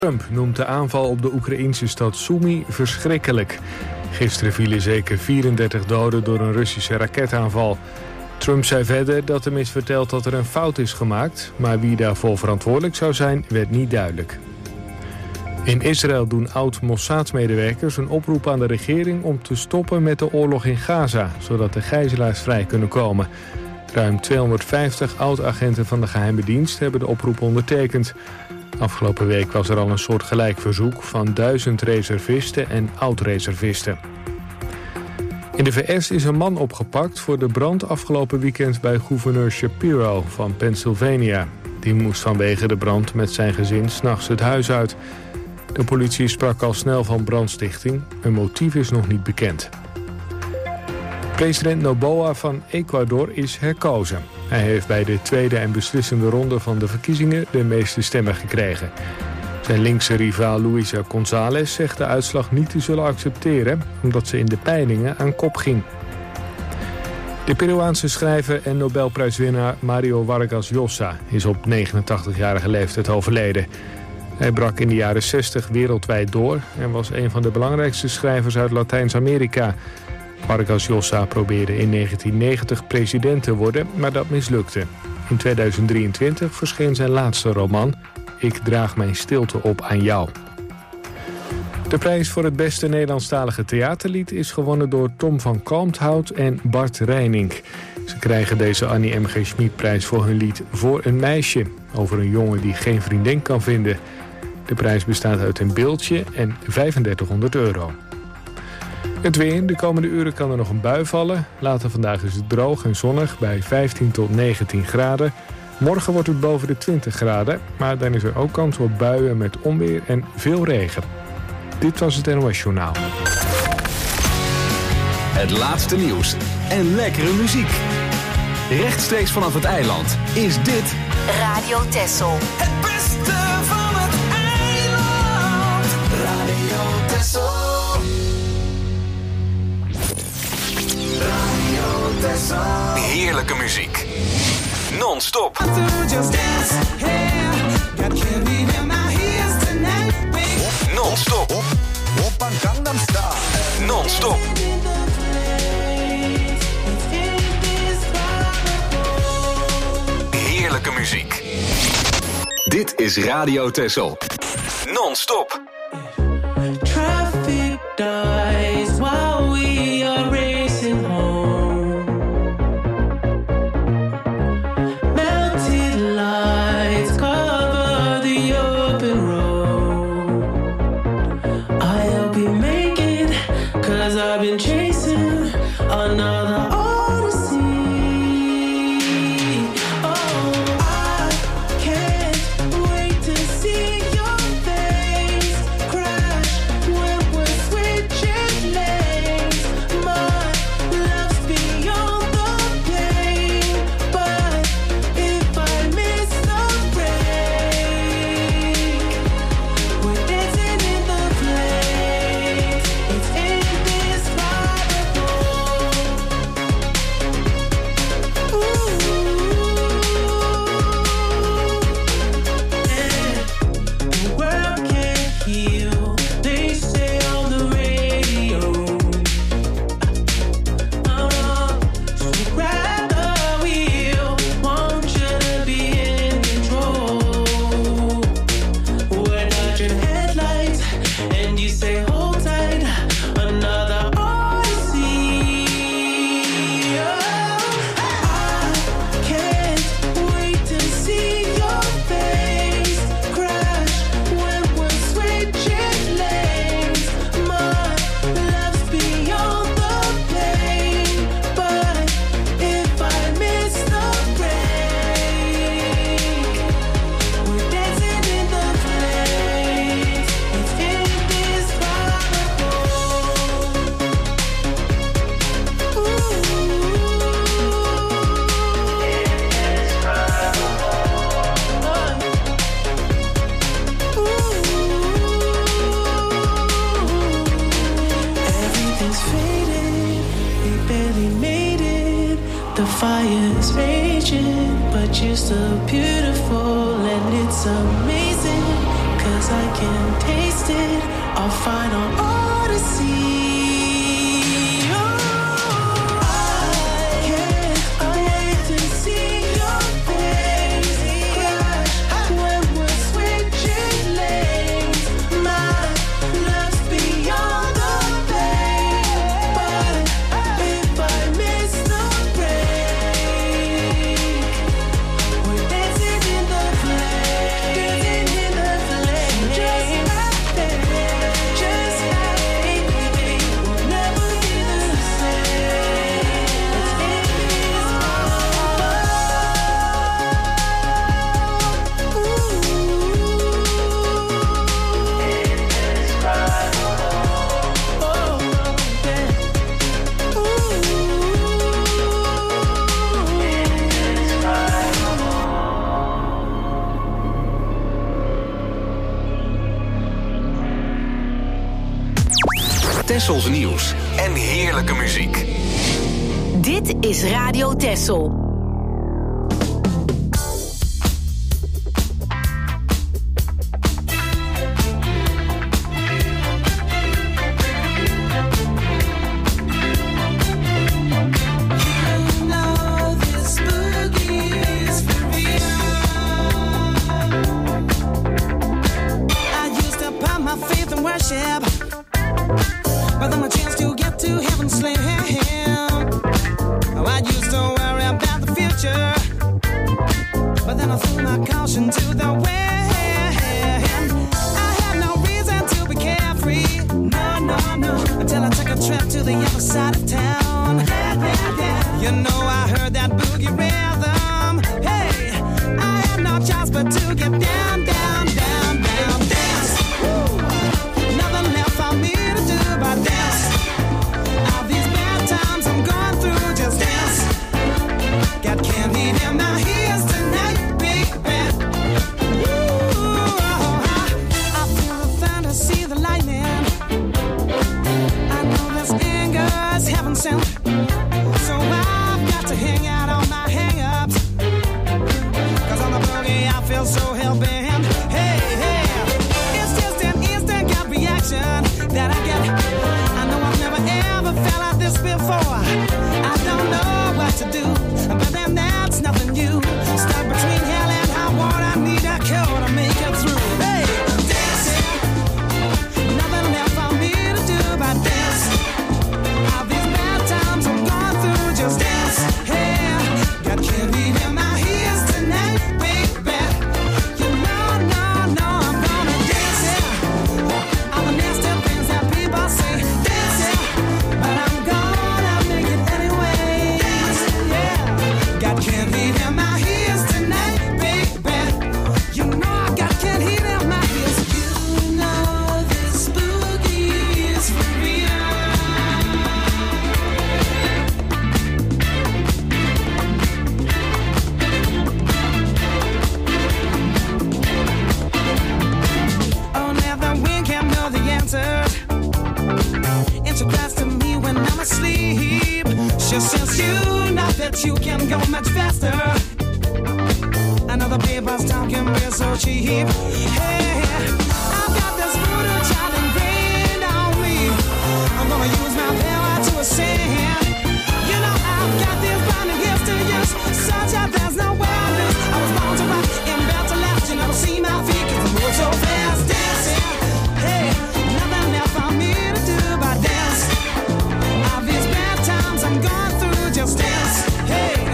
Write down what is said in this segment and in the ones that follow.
Trump noemt de aanval op de Oekraïnse stad Sumy verschrikkelijk. Gisteren vielen zeker 34 doden door een Russische raketaanval. Trump zei verder dat hem is verteld dat er een fout is gemaakt, maar wie daarvoor verantwoordelijk zou zijn, werd niet duidelijk. In Israël doen oud-Mossad-medewerkers een oproep aan de regering om te stoppen met de oorlog in Gaza, zodat de gijzelaars vrij kunnen komen. Ruim 250 oud-agenten van de geheime dienst hebben de oproep ondertekend. Afgelopen week was er al een soortgelijk verzoek van 1000 reservisten en oud-reservisten. In de VS is een man opgepakt voor de brand afgelopen weekend bij gouverneur Shapiro van Pennsylvania. Die moest vanwege de brand met zijn gezin 's nachts het huis uit. De politie sprak al snel van brandstichting. Een motief is nog niet bekend. President Noboa van Ecuador is herkozen. Hij heeft bij de tweede en beslissende ronde van de verkiezingen de meeste stemmen gekregen. Zijn linkse rivaal Luisa González zegt de uitslag niet te zullen accepteren, omdat ze in de peilingen aan kop ging. De Peruaanse schrijver en Nobelprijswinnaar Mario Vargas Llosa is op 89-jarige leeftijd overleden. Hij brak in de jaren 60 wereldwijd door en was een van de belangrijkste schrijvers uit Latijns-Amerika. Vargas Llosa probeerde in 1990 president te worden, maar dat mislukte. In 2023 verscheen zijn laatste roman, Ik draag mijn stilte op aan jou. De prijs voor het beste Nederlandstalige theaterlied is gewonnen door Tom van Kalmthout en Bart Reininck. Ze krijgen deze Annie M. G. Schmid-prijs voor hun lied Voor een meisje, over een jongen die geen vriendin kan vinden. De prijs bestaat uit een beeldje en €3500. Het weer. De komende uren kan er nog een bui vallen. Later vandaag is het droog en zonnig bij 15 tot 19 graden. Morgen wordt het boven de 20 graden, maar dan is er ook kans op buien met onweer en veel regen. Dit was het NOS Journaal. Het laatste nieuws en lekkere muziek. Rechtstreeks vanaf het eiland is dit Radio Texel. Het beste van het eiland. Radio Texel. Radio Texel. heerlijke muziek. Non-stop. Non-stop. Non-stop. Heerlijke muziek. Dit is Radio Texel. Non-stop. Traffic dies while we are racing home. Melted lights cover the open road. I'll be making, 'cause I've been chasing another odyssey. Oh, I can't wait to see your face crash when we're switching lanes. My love's beyond the pain, but if I miss the break, we're dancing in the flames. It's indescribable. The world can't heal, they say on the radio. Oh no, so grab the wheel, want you to be in control. We're not your headlights, and you say hold tight, another odyssey. I can't wait to see your face crash when we're switching lanes. My love's beyond the pain, but if I miss the break, we're dancing in the flames. It's indescribable. Everything's faded, we barely made it. The fire's raging, but you're so beautiful and it's amazing. 'cause I can taste it. Our final odyssey. Tessels nieuws en heerlijke muziek. Dit is Radio Tessel.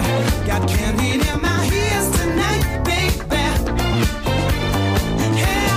Candy in my ears tonight, baby. Hey,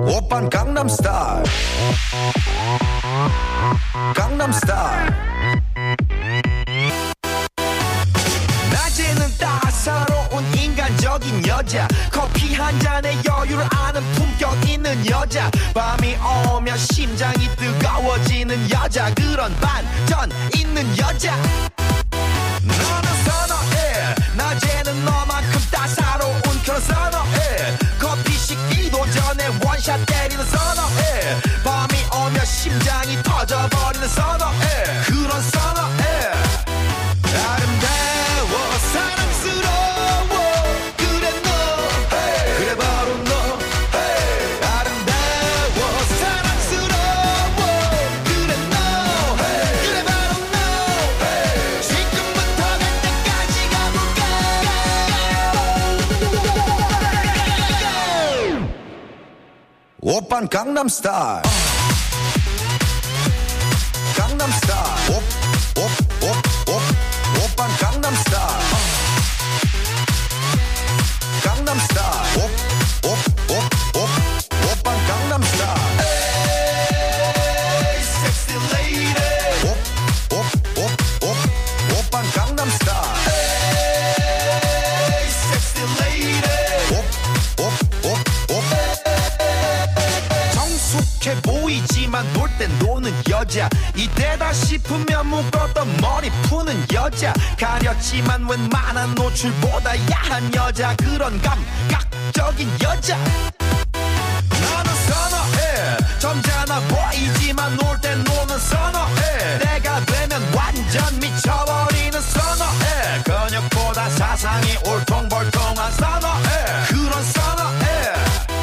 오빤 강남스타일 강남스타일 낮에는 따사로운 인간적인 여자 커피 한 잔에 여유를 아는 품격 있는 여자 밤이 오면 심장이 뜨거워지는 여자 그런 반전 있는 여자 너는 선어해 낮에는 너만큼 따사로운 그런 선어해 커피 식기도 전에 원샷 때리는 선어해 밤이 오면 심장이 터져버리는 선어해 그런 선어해 아름다워 사랑스러워 그래 너 hey. 그래 바로 너 hey. 아름다워 사랑스러워 그래 너 hey. 그래 바로 너 hey. 지금부터 갈 때까지 가볼까 오빤 강남스타일 강남스타일 오빤 강남스타일 강남스타일 오빤 강남스타일 에이 섹시 레이디 오빤 강남스타일 에이 섹시 레이디 정숙해 보이지만 놀 땐 노는 여자 이때다 싶으면 묶었던 머리 푸는 여자 가렸지만 웬만한 노출보다 야한 여자 그런 감각적인 여자 나는 선어해 점잖아 보이지만 놀 땐 노는 선어해 내가 되면 완전 미쳐버리는 선어해 근육보다 사상이 울퉁불퉁한 선어해 그런 선어해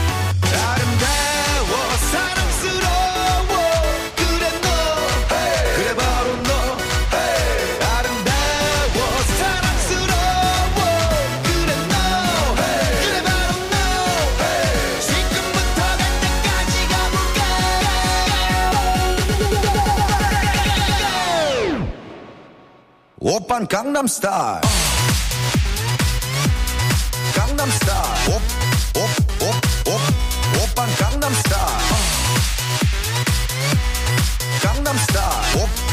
아름다워 사랑스러워 그래 너 hey. 그래 바로 너 hey. 아름다워 사랑스러워 그래 너 hey. 그래 바로 너 hey. 지금부터 갈 때까지 가볼까 오빤 강남스타일 강남스타일 오빤 강남스타일 강남스타일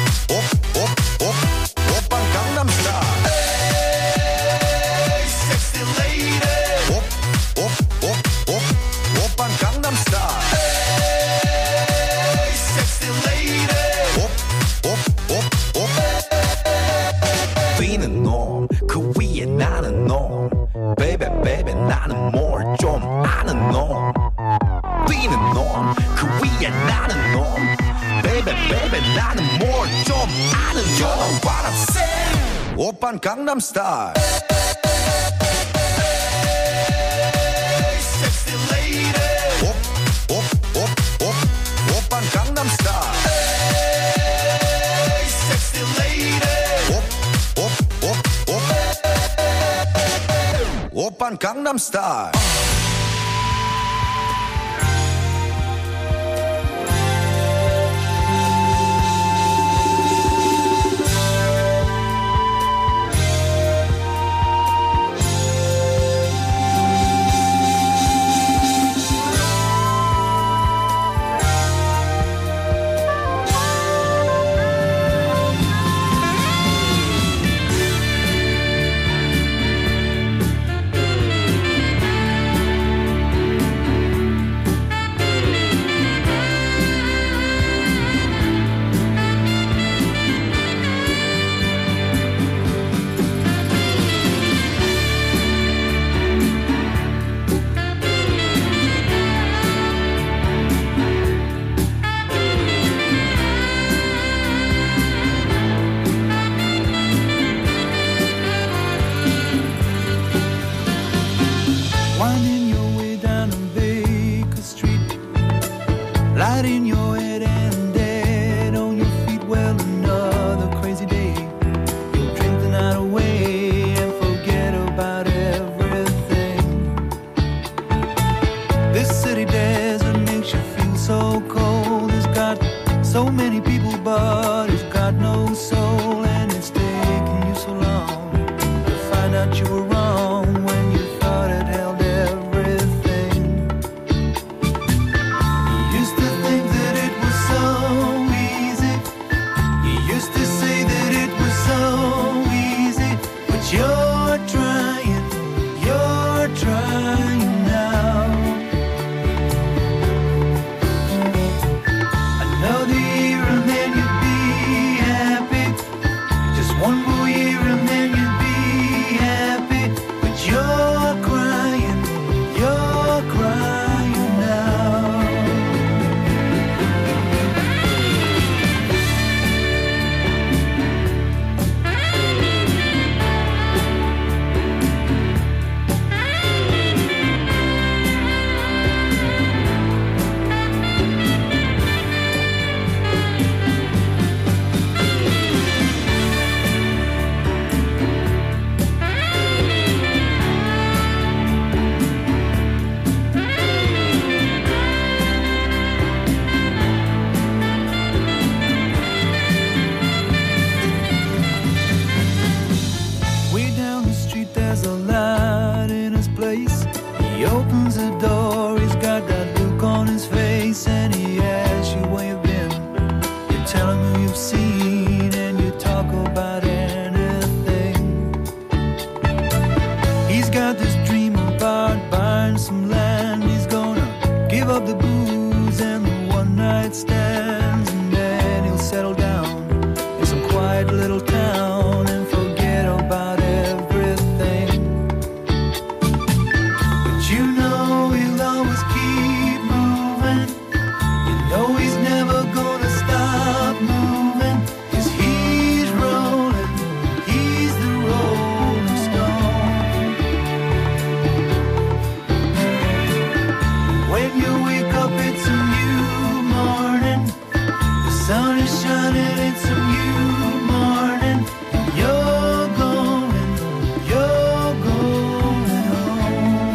오빤 강남스타일 에이 섹시 레이디 오빤 강남스타일 에이 섹시 레이디 뛰는 놈 그 위에 나는 놈 Baby baby 나는 뭘 좀 아는 놈 뛰는 놈 그 위에 나는 놈 Baby baby 나는 뭘 좀 아는 놈 You know what I'm saying 오빤 강남스타일 Sexy lady 오빤 강남스타일 Sexy lady 오빤 강남스타일 face and he asks you where you've been. You tell him who you've seen and you talk about anything. He's got this dream about buying some land. He's gonna give up the booze and the one-night stands, and then he'll settle down in some quiet little town and forget about everything. But you know he'll always keep moving. You know he's never gonna stop moving, 'cause he's rolling, he's the Rolling Stone. When you wake up it's a new morning, the sun is shining, it's a new morning. You're going home.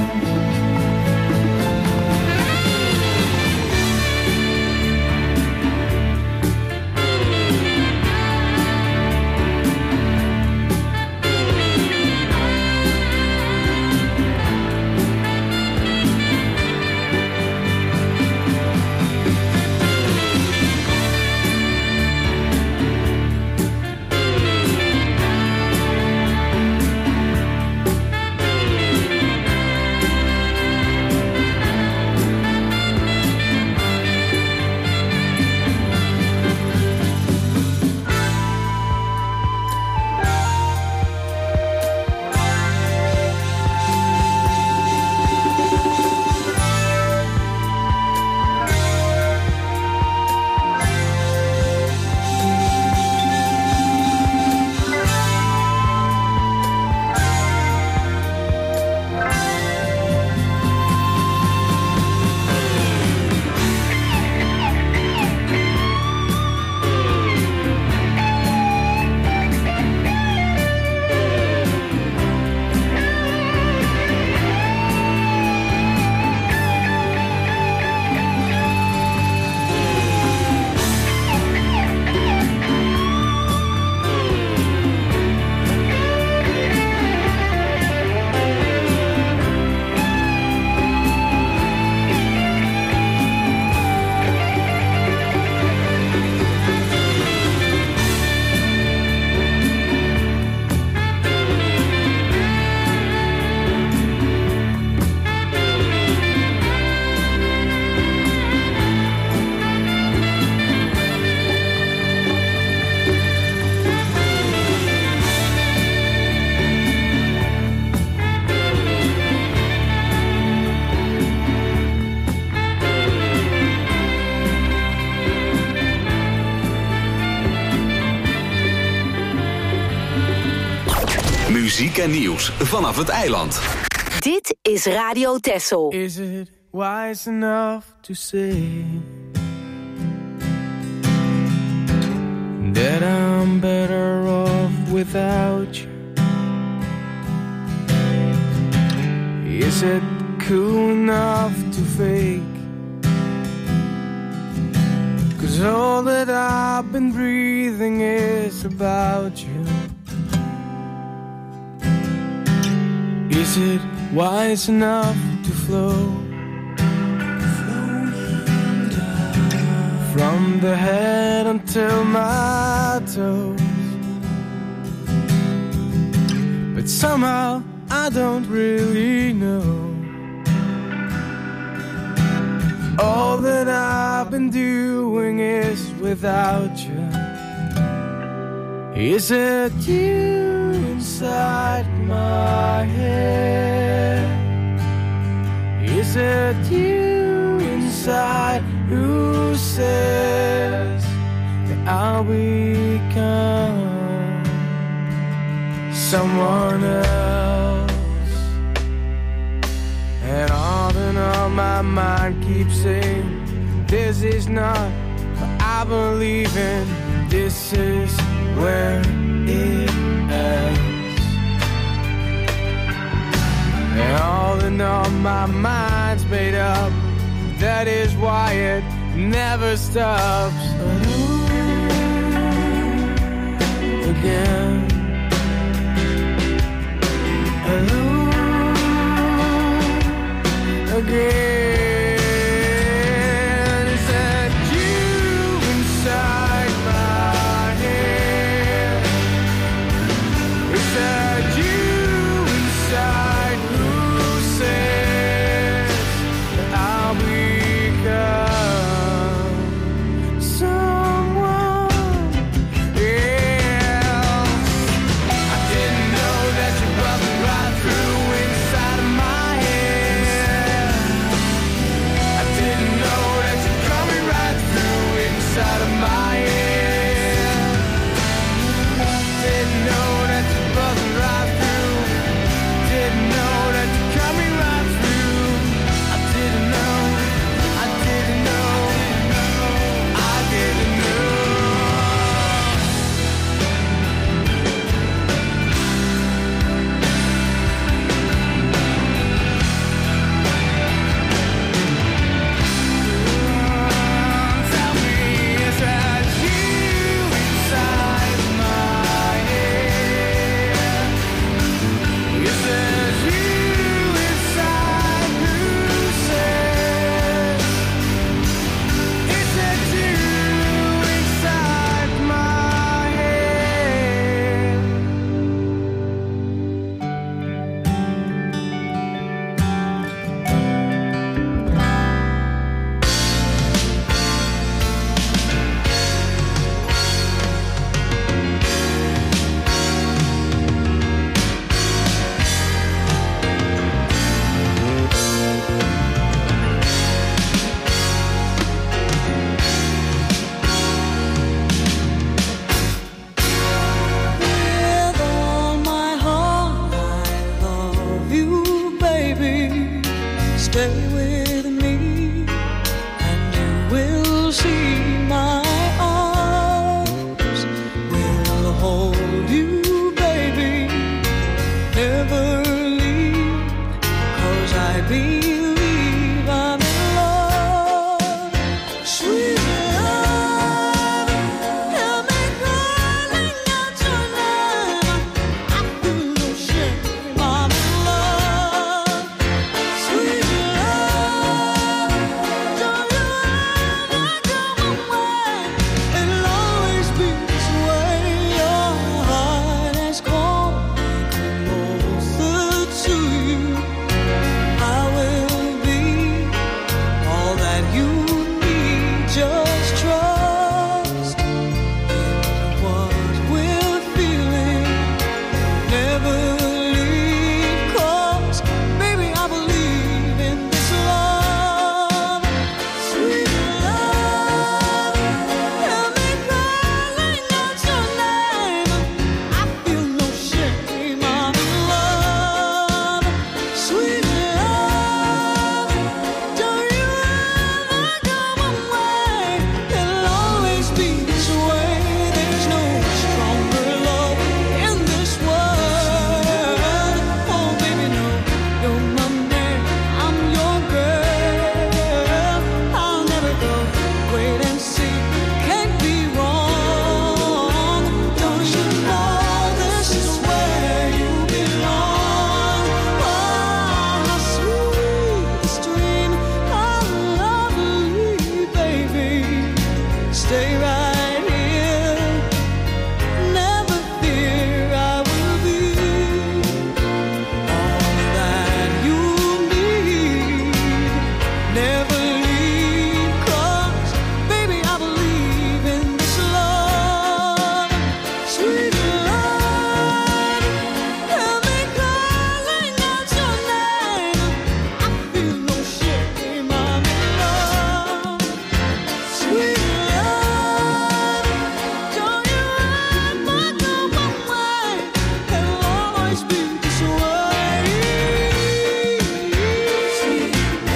Muziek en nieuws vanaf het eiland. Dit is Radio Texel. Is it wise enough to say that I'm better off without you? Is it cool enough to fake? 'Cause all that I've been breathing is about you. Is it wise enough to flow from the head until my toes? But somehow I don't really know. All that I've been doing is without you. Is it you inside my head? Is it you inside who says that I'll become someone else? And all my mind keeps saying this is not what I believe in. This is where it ends. And all in all my mind's made up. That is why it never stops. Again. Again. you'll see my arms will hold you, baby. Never leave, 'cause I believe I'm in love. Sweet love, help me calling out your name. I feel no shame, I'm in love. Sweet love, don't you ever go away. It'll always be this way. Your heart has called closer to you. I will be all that you need. Just trust in what we're feeling. Never leave, 'cause baby I believe in this love. Sweet love, help me calling out your name. I feel no shame, I'm in love. Sweet love, don't you ever go away. It'll always be this way. There's no stronger love in this world. Oh baby, no, you're my man, I'm your girl. I'll never go. Wait and see, can't be wrong. Don't you know this is where you belong? Oh, sweetest dream of lovely, baby. Stay right here, never fear, I will be all that you need. Never leave, 'cause baby I believe in this love. Sweet love, help me calling out your name. I feel no shame, I'm in love. Sweet love, don't you ever go away. It'll always be this way. Sweet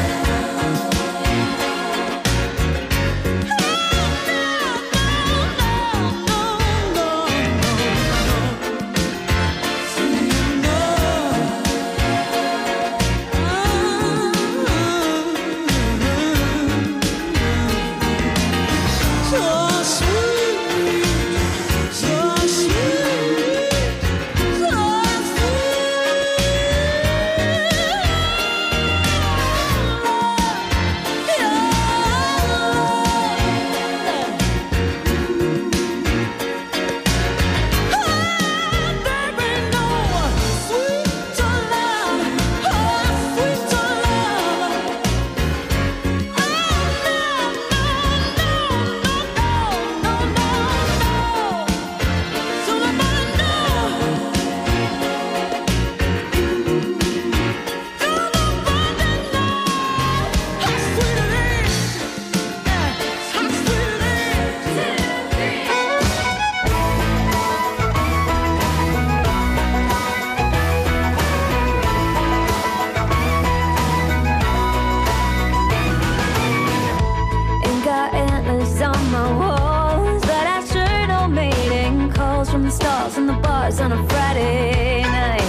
Ain't got antlers on my walls, but I sure know mating calls from the stars and the bars on a Friday night.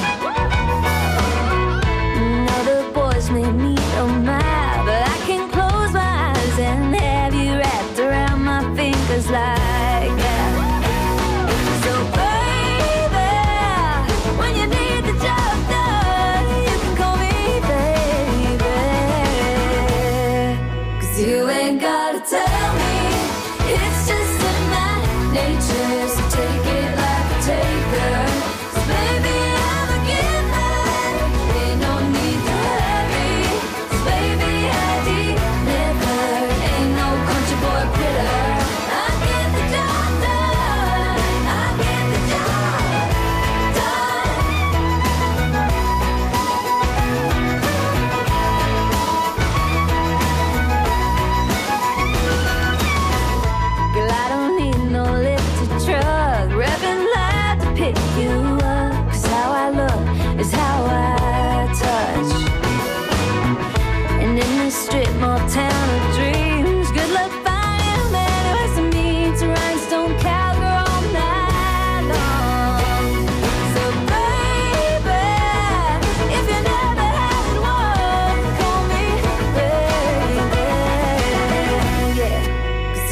Now the boys may meet on my, but I can close my eyes and have you wrapped around my fingers like that. So baby, when you need the job done, you can call me baby. 'Cause you ain't gotta tell me, it's just in my nature. So take it like a taker. 'Cause baby,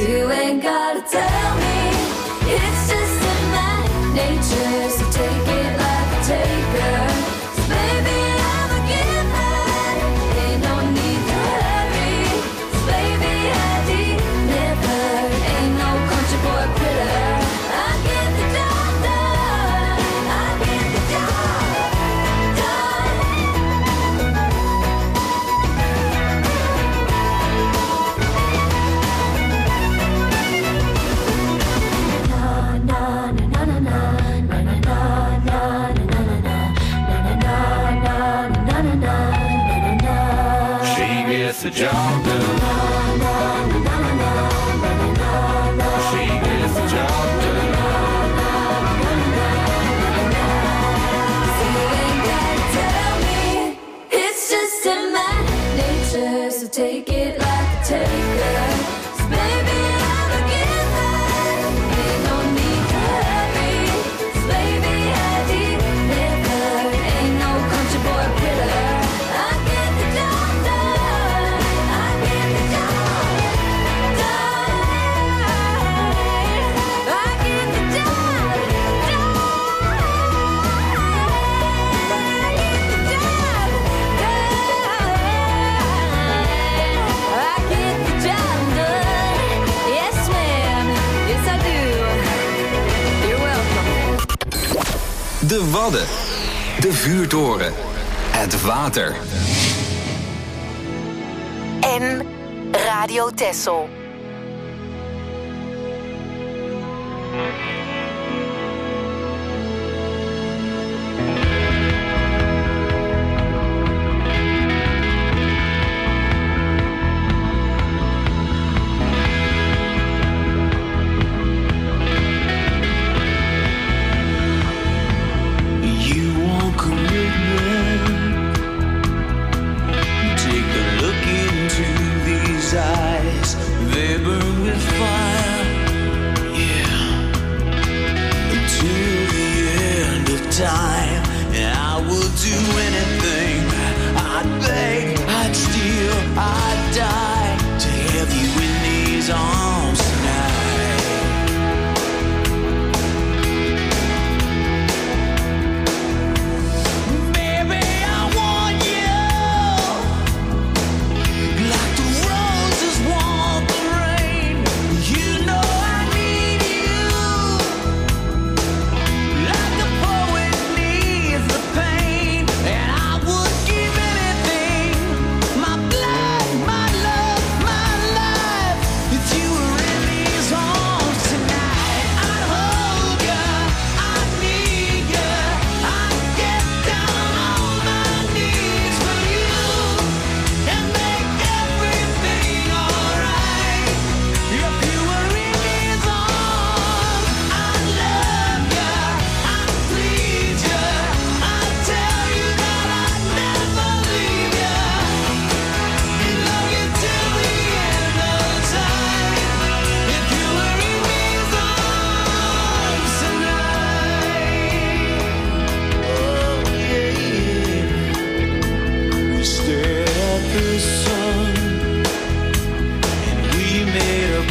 So you ain't gotta tell me. It's just in my nature. So take it like a taker. So baby, I'm a giver. Ain't no need to hurry. So baby, I deliver. Ain't no country boy critter. I get the job done. I get the job done. She gets the job done. She gets the job done. So you ain't gotta tell me. It's just in my nature. So take it like a taker. So baby, I'm a giver. Ain't no need to hurry. So baby, I deliver. Ain't no country boy critter. I get the job done. I get the job done. I get the job done. I get the job done. Yes, ma'am. Yes, I do. You're welcome. De Wadden. De vuurtoren. Het water. En Radio Texel. You want commitment? Take a look into these eyes. They burn with fire. Yeah. Until the end of time. And I will do anything. I'd beg, I'd steal, I'd die to have you in these arms tonight. Baby, I want you like the roses want the rain. You know I need you like a poet needs the pain. And I would give anything, my blood, my love, my life, if you were in these arms tonight. I'd hold you, I'd need you, I'd get down on my knees for you and make everything alright. If you were in these arms, I'd love you, I'd plead you, I'd tell you that I'd never leave you and love you till the end of time. If you were in these arms tonight, oh yeah. We stared at the sun and we made a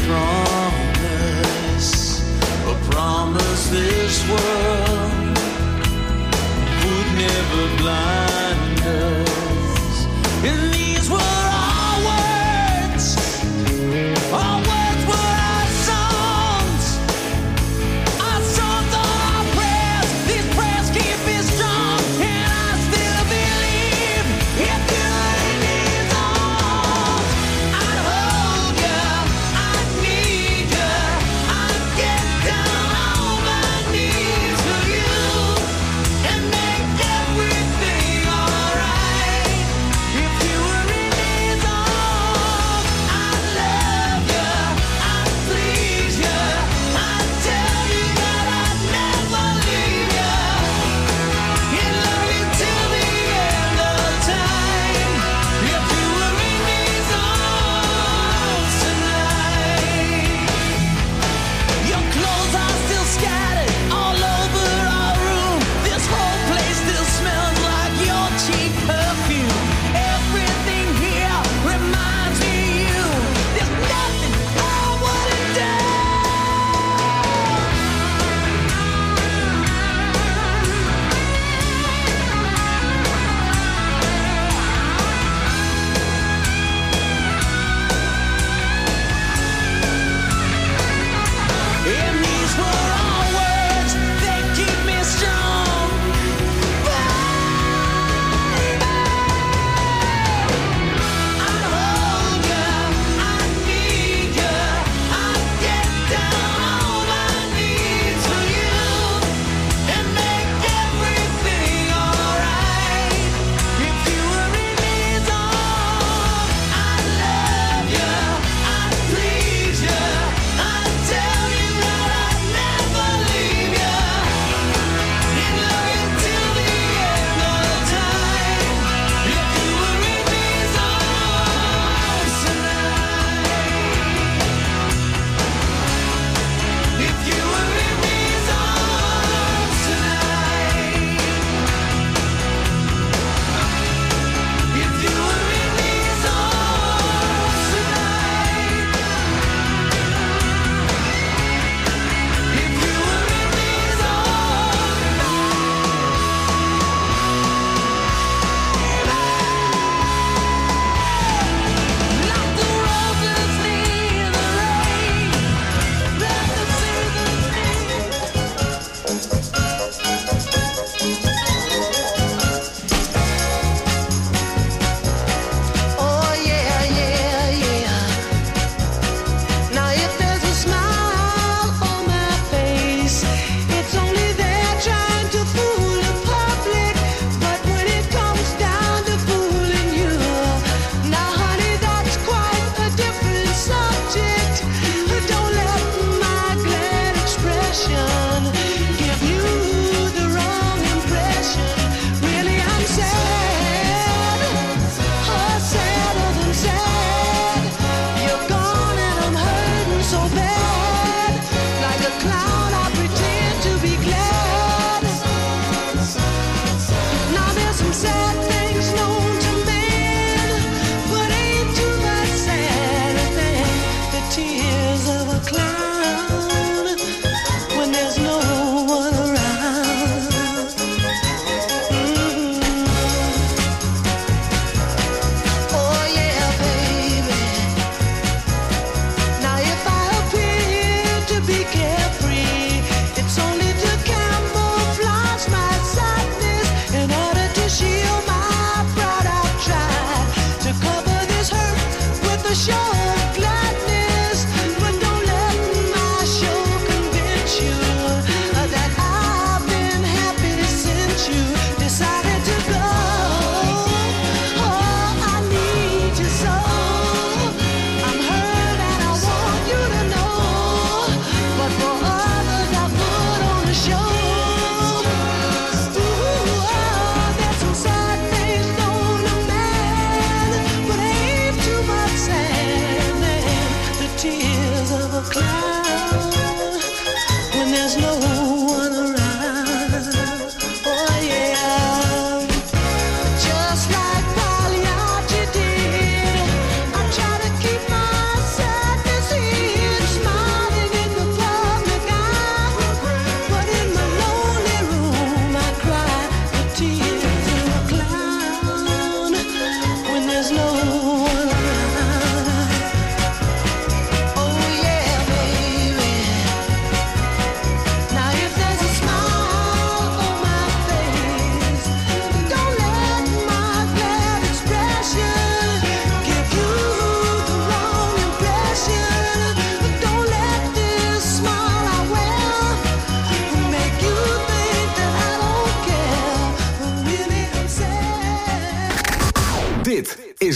promise this world would never blind us. And these were our words were our songs are our prayers. These prayers keep me strong, and I still believe if you're in these arms, I'd hold you, I'd need you, I'd get down on my knees for you and make everything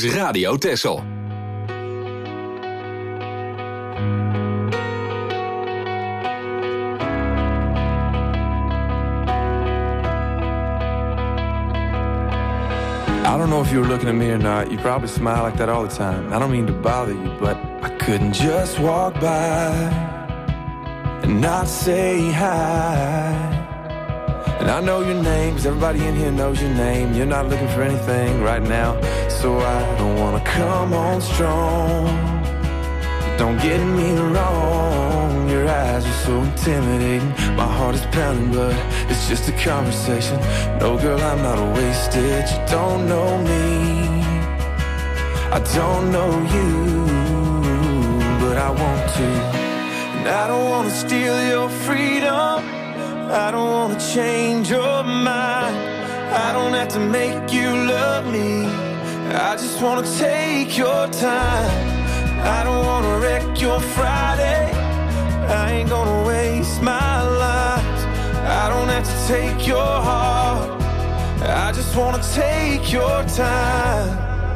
Radio Texel. I don't know if you were looking at me or not. You probably smile like that all the time. I don't mean to bother you, but I couldn't just walk by and not say hi. And I know your name, 'cause everybody in here knows your name. You're not looking for anything right now, so I don't wanna come on strong. Don't get me wrong, your eyes are so intimidating. My heart is pounding, but it's just a conversation. No, girl, I'm not wasted. You don't know me, I don't know you, but I want to. And I don't wanna steal your freedom, I don't wanna change your mind. I don't have to make you love me, I just wanna take your time. I don't wanna wreck your Friday, I ain't gonna waste my life. I don't have to take your heart, I just wanna take your time.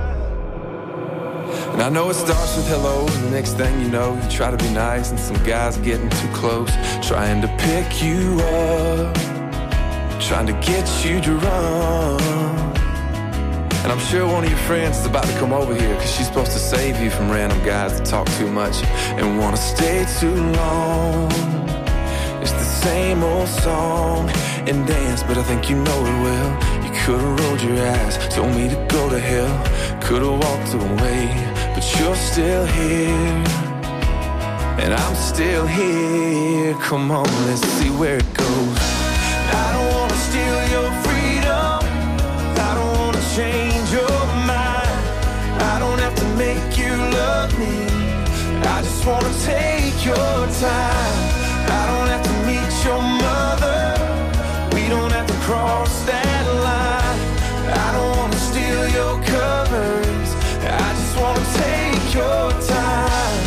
And I know it starts with hello, and the next thing you know, you try to be nice, and some guy's getting too close, trying to pick you up, trying to get you to run. And I'm sure one of your friends is about to come over here, 'cause she's supposed to save you from random guys that talk too much and wanna stay too long. It's the same old song and dance, but I think you know it well. You could've rolled your eyes, told me to go to hell, could've walked away, but you're still here, and I'm still here. Come on, let's see where it goes. I don't wanna steal your freedom, I don't wanna change your mind. I don't have to make you love me, I just wanna take your time. I don't have to meet your mother, we don't have to cross that line. I don't wanna steal your covers, I just wanna take your time.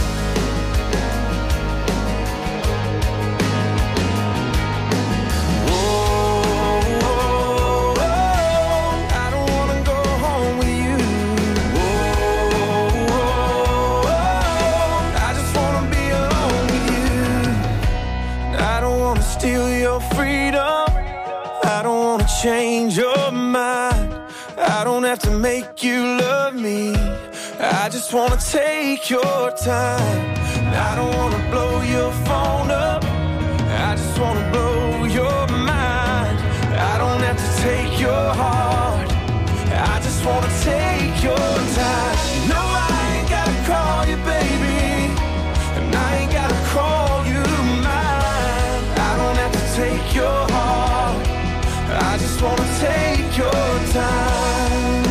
Steal your freedom, I don't wanna change your mind. I don't have to make you love me, I just wanna take your time. I don't wanna blow your phone up, I just wanna blow your mind. I don't have to take your heart, I just wanna take your time. No, I ain't gotta call you baby, and I ain't gotta call you mine. I don't have to take your heart, I just wanna take your time.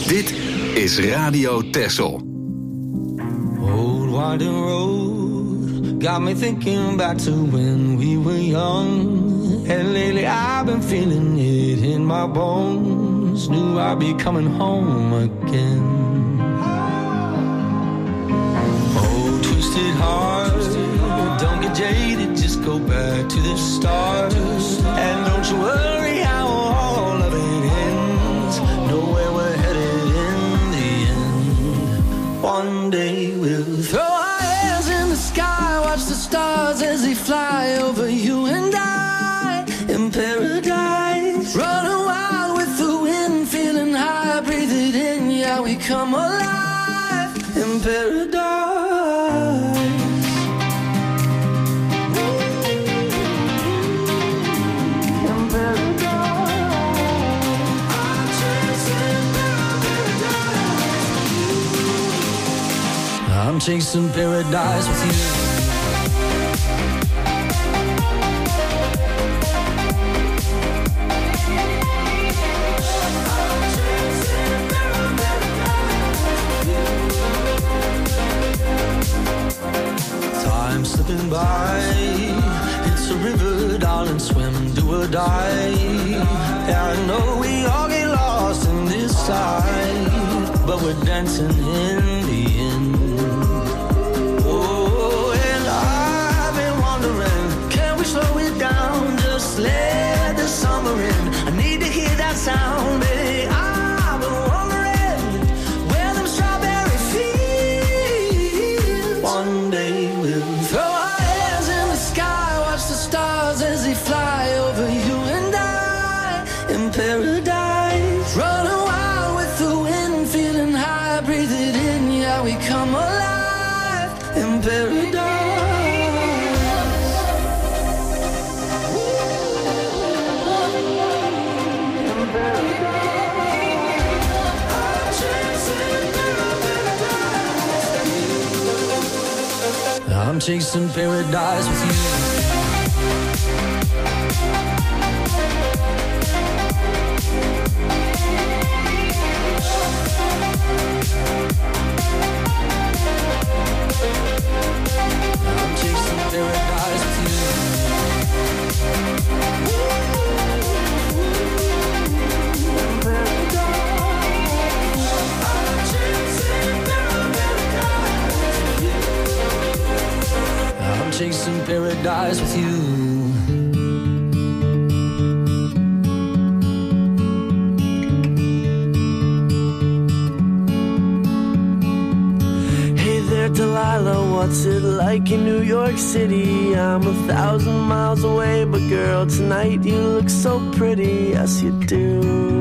Dit is Radio Texel. Old winding road got me thinking back to when we were young. And lately I've been feeling it in my bones. Knew I'd be coming home again. Oh, twisted heart, don't get jaded, just go back to the start. And don't you worry how all of it ends. Know where we're headed in the end. One day we'll throw our hands in the sky, watch the stars as they fly over you and I. In paradise, running wild with the wind, feeling high, breathe it in, yeah, we come alive in paradise. In paradise, I'm chasing paradise. I'm chasing paradise with you. Slipping by, it's a river, darling, swim, do or die. Yeah, I know we all get lost in this life, but we're dancing in the end. Oh, and I've been wondering, can we slow it down, just let the summer in. I need to hear that sound, baby. I've been wondering where them strawberry fields. One day we'll throw our hands in the sky, watch the stars as they fly over you and I in paradise. Running wild with the wind, feeling high, breathe it in, yeah, we come alive in paradise. In paradise. I'm chasing paradise with you. I'm chasing paradise with you. I'm chasing paradise with you. Hey there, Delilah, what's it like in New York City? I'm 1,000 miles away, but girl, tonight you look so pretty, yes you do.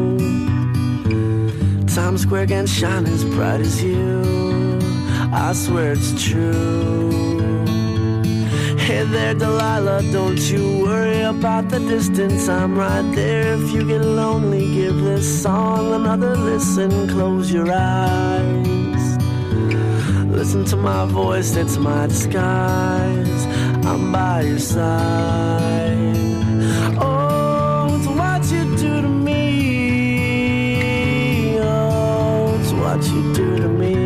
Times Square can't shine as bright as you, I swear it's true. Hey there, Delilah, don't you worry about the distance. I'm right there if you get lonely. Give this song another listen. Close your eyes. Listen to my voice, it's my disguise. I'm by your side. Oh, it's what you do to me. Oh, it's what you do to me.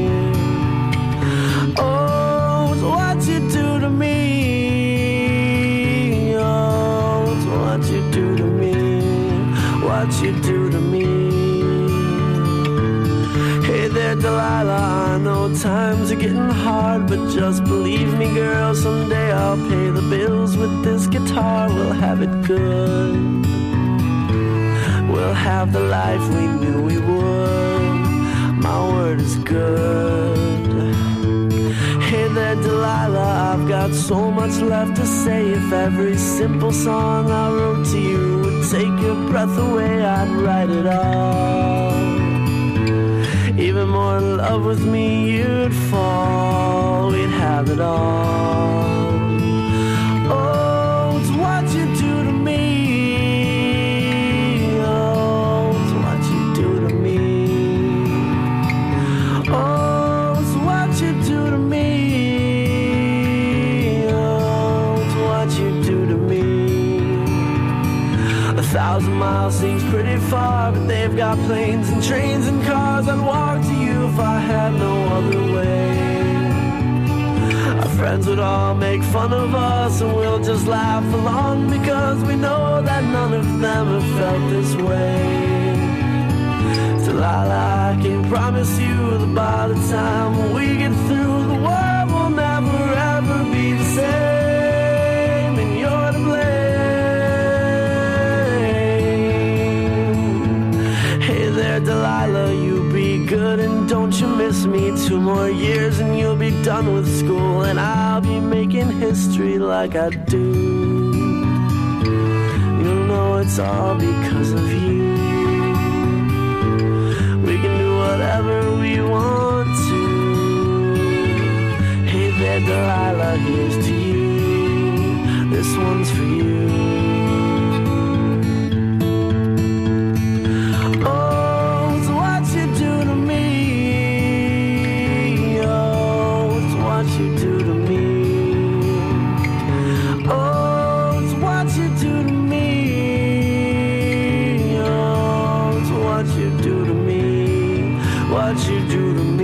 Oh, it's what you do to me. What you do to me. Hey there, Delilah, I know times are getting hard, but just believe me, girl, someday I'll pay the bills with this guitar. We'll have it good. We'll have the life we knew we would. My word is good. Hey there, Delilah, I've got so much left to say. If every simple song I wrote to you would take your breath away, I'd write it all. Even more in love with me, you'd fall. We'd have it all. Oh, it's what you do to me. Oh, it's what you do to me. Oh, it's what you do to me. Oh, it's what you do to me. 1,000 miles mile seems pretty far, but they've got planes and trains and cars. I'd walk to you if I had no other way. Our friends would all make fun of us, and we'll just laugh along, because we know that none of them have felt this way. Delilah, I can promise you that by the time we get through, the world will never ever be the same, and you're to blame. Hey there, Delilah, you be good and don't you miss me. 2 more years and you'll be done with school, and I'll be making history like I do. You'll know it's all because of you. We can do whatever we want to. Hey there, Delilah, here's to you. This one's for you. Oh, it's what you do to me. Oh, it's what you do to me. Oh, it's what you do to me. Oh, it's what you do to me. What you do to me.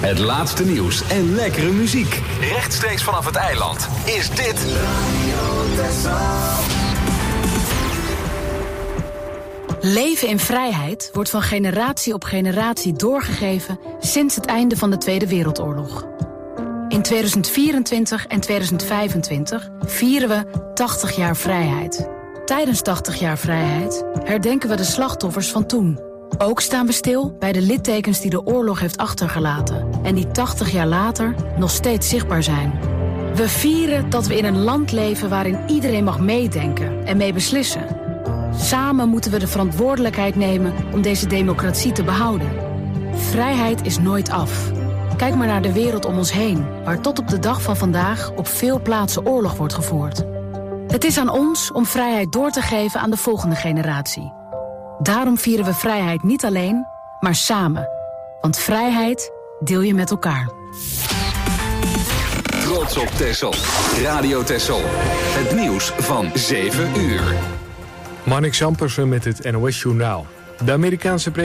Het laatste nieuws en lekkere muziek. Rechtstreeks vanaf het eiland is dit... Leven in vrijheid wordt van generatie op generatie doorgegeven sinds het einde van de Tweede Wereldoorlog. In 2024 en 2025 vieren we 80 jaar vrijheid. Tijdens 80 jaar vrijheid herdenken we de slachtoffers van toen. Ook staan we stil bij de littekens die de oorlog heeft achtergelaten en die 80 jaar later nog steeds zichtbaar zijn. We vieren dat we in een land leven waarin iedereen mag meedenken en mee beslissen. Samen moeten we de verantwoordelijkheid nemen om deze democratie te behouden. Vrijheid is nooit af. Kijk maar naar de wereld om ons heen, waar tot op de dag van vandaag op veel plaatsen oorlog wordt gevoerd. Het is aan ons om vrijheid door te geven aan de volgende generatie. Daarom vieren we vrijheid niet alleen, maar samen. Want vrijheid deel je met elkaar. Trots op Texel. Radio Texel. Het nieuws van 7 uur. Marnix Ampersen met het NOS Journaal. De Amerikaanse